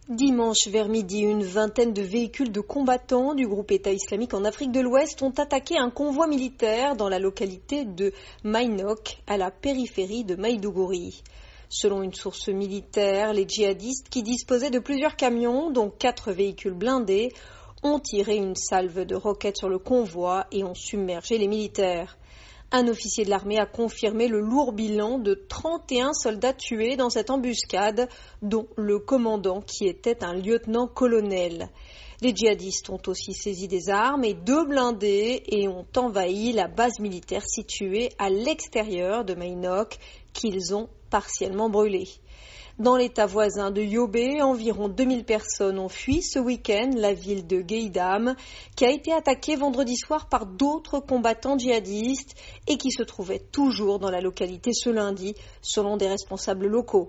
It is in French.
Dimanche vers midi, une vingtaine de véhicules de combattants du groupe État islamique en Afrique de l'Ouest ont attaqué un convoi militaire dans la localité de Mainok, à la périphérie de Maïdougouri. Selon une source militaire, les djihadistes qui disposaient de plusieurs camions, dont 4 véhicules blindés, ont tiré une salve de roquettes sur le convoi et ont submergé les militaires. Un officier de l'armée a confirmé le lourd bilan de 31 soldats tués dans cette embuscade, dont le commandant qui était un lieutenant-colonel. Les djihadistes ont aussi saisi des armes et 2 blindés et ont envahi la base militaire située à l'extérieur de Mainok qu'ils ont partiellement brûlée. Dans l'état voisin de Yobe, environ 2000 personnes ont fui ce week-end la ville de Gueidam, qui a été attaquée vendredi soir par d'autres combattants djihadistes et qui se trouvait toujours dans la localité ce lundi, selon des responsables locaux.